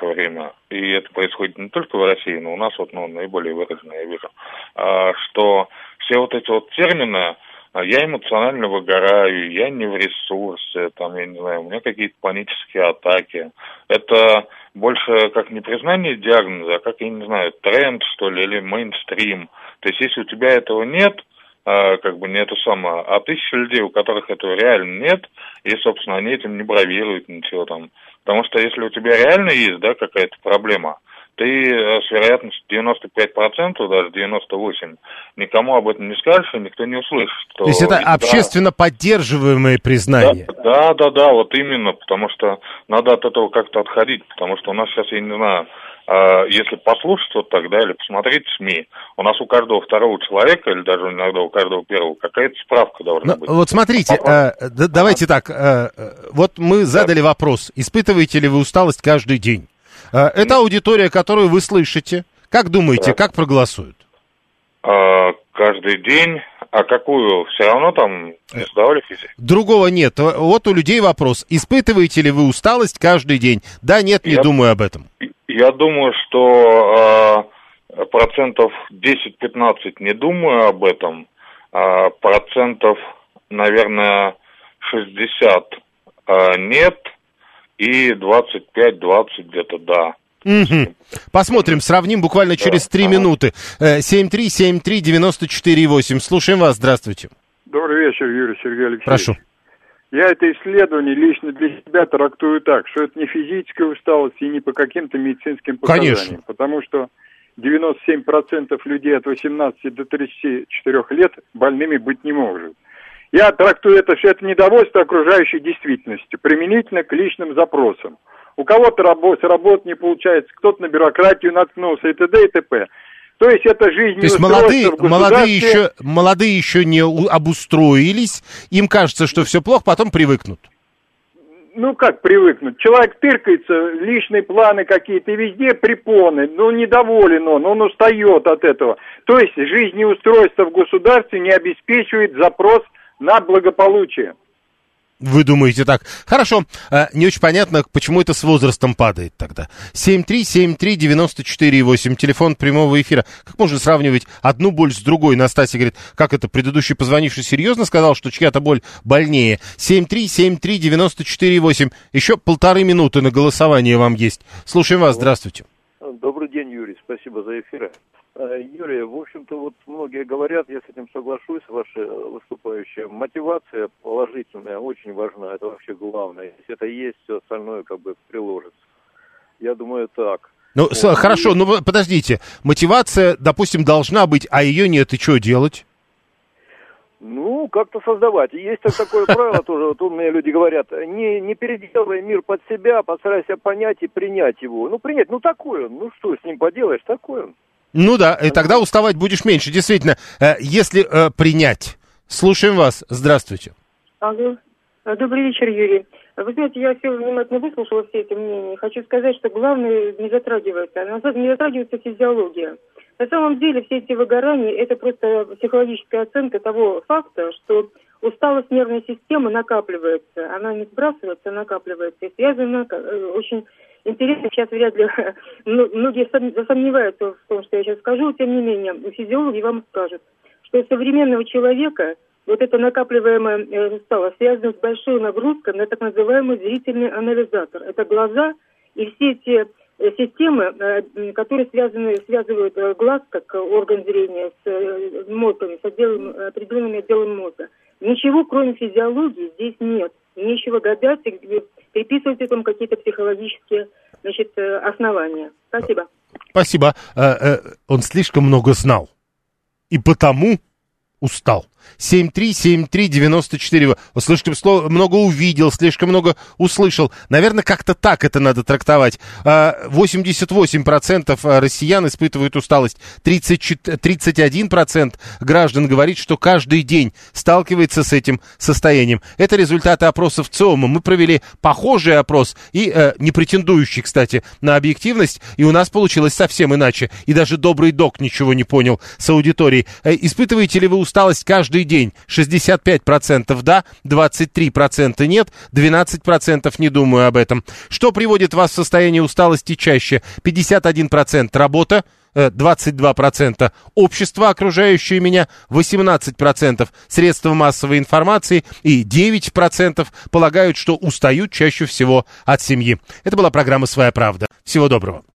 и это происходит не только в России, но у нас наиболее выраженно, я вижу, что все вот эти термины, я эмоционально выгораю, я не в ресурсе, я не знаю, у меня какие-то панические атаки. Это больше как не признание диагноза, а как, я не знаю, тренд, что ли, или мейнстрим. То есть, если у тебя этого нет, не это самое, а 1000 людей, у которых этого реально нет, и, собственно, они этим не бравируют, ничего там. Потому что если у тебя реально есть, какая-то проблема, ты с вероятностью 95%, даже 98%, никому об этом не скажешь, и никто не услышит. То есть это общественно поддерживаемое признание? Да, вот именно, потому что надо от этого как-то отходить, потому что у нас сейчас, я не знаю, если послушать вот тогда или посмотреть СМИ, у нас у каждого второго человека, или даже иногда у каждого первого, какая-то справка должна быть. Вот смотрите, давайте так, вот мы задали вопрос, испытываете ли вы усталость каждый день? Это аудитория, которую вы слышите. Как думаете, как проголосуют? Каждый день. А какую? Все равно там не сдавали физику? Другого нет. Вот у людей вопрос. Испытываете ли вы усталость каждый день? Да, нет, не думаю об этом. Я думаю, что 10-15% не думаю об этом. Процентов, наверное, 60 нет. И 25-20 где-то, да. Угу. Посмотрим, сравним буквально через 3 минуты. 7373948. Слушаем вас, здравствуйте. Добрый вечер, Юрий Сергей Алексеевич. Прошу. Я это исследование лично для себя трактую так, что это не физическая усталость и не по каким-то медицинским показаниям. Конечно. Потому что 97% людей от 18 до 34 лет больными быть не может. Я трактую это все это недовольство окружающей действительностью, применительно к личным запросам. У кого-то с работы не получается, кто-то на бюрократию наткнулся и т.д. и т.п. То есть это жизнь не устроится в государстве. молодые еще не обустроились, им кажется, что все плохо, потом привыкнут. Ну как привыкнуть? Человек тыркается, личные планы какие-то, и везде препоны, недоволен он устает от этого. То есть жизнеустройство в государстве не обеспечивает запрос на благополучие. Вы думаете так? Хорошо. Не очень понятно, почему это с возрастом падает тогда. 7373948, телефон прямого эфира. Как можно сравнивать одну боль с другой? Настасья говорит, как это, предыдущий позвонивший серьезно сказал, что чья-то боль больнее? 7373948. Еще 1,5 минуты на голосование вам есть. Слушаем вас, здравствуйте. Добрый день, Юрий, спасибо за эфир. Юрий, в общем-то, вот многие говорят, я с этим соглашусь, ваши выступающие, мотивация положительная очень важна, это вообще главное. Если это есть, все остальное как бы приложится. Я думаю, так. Ну, хорошо, но подождите, мотивация, допустим, должна быть, а ее нет, и что делать? Ну, как-то создавать. И есть такое правило тоже, вот умные люди говорят, не переделывай мир под себя, постарайся понять и принять его. Принять, такой он, что с ним поделаешь, такой он. Ну да, и тогда уставать будешь меньше. Действительно, если принять. Слушаем вас. Здравствуйте. Алло. Добрый вечер, Юрий. Вы знаете, я все внимательно выслушала все эти мнения. Хочу сказать, что главное не затрагивается. Не затрагивается физиология. На самом деле все эти выгорания – это просто психологическая оценка того факта, что усталость нервной системы накапливается. Она не сбрасывается, а накапливается. И связана очень... Интересно, сейчас вряд ли многие засомневаются в том, что я сейчас скажу, тем не менее, физиологи вам скажут, что у современного человека вот эта накапливаемая усталость связана с большой нагрузкой на так называемый зрительный анализатор. Это глаза и все те системы, которые связывают глаз как орган зрения с мозгом, с определенными отделами мозга. Ничего, кроме физиологии, здесь нет. Нечего гадать и приписывать этому какие-то психологические, основания. Спасибо. Спасибо. Он слишком много знал. И потому устал. 7373948. Вот слишком много увидел, слишком много услышал. Наверное, как-то так это надо трактовать. 88% россиян испытывают усталость. 31% граждан говорит, что каждый день сталкивается с этим состоянием. Это результаты опросов ЦИОМа. Мы провели похожий опрос, и не претендующий, кстати, на объективность, и у нас получилось совсем иначе. И даже добрый док ничего не понял с аудиторией. Испытываете ли вы усталость каждый день? 65% да, 23% нет, 12% не думаю об этом. Что приводит вас в состояние усталости чаще? 51% работа, 22% общество, окружающее меня, 18% средства массовой информации и 9% полагают, что устают чаще всего от семьи. Это была программа «Своя правда». Всего доброго.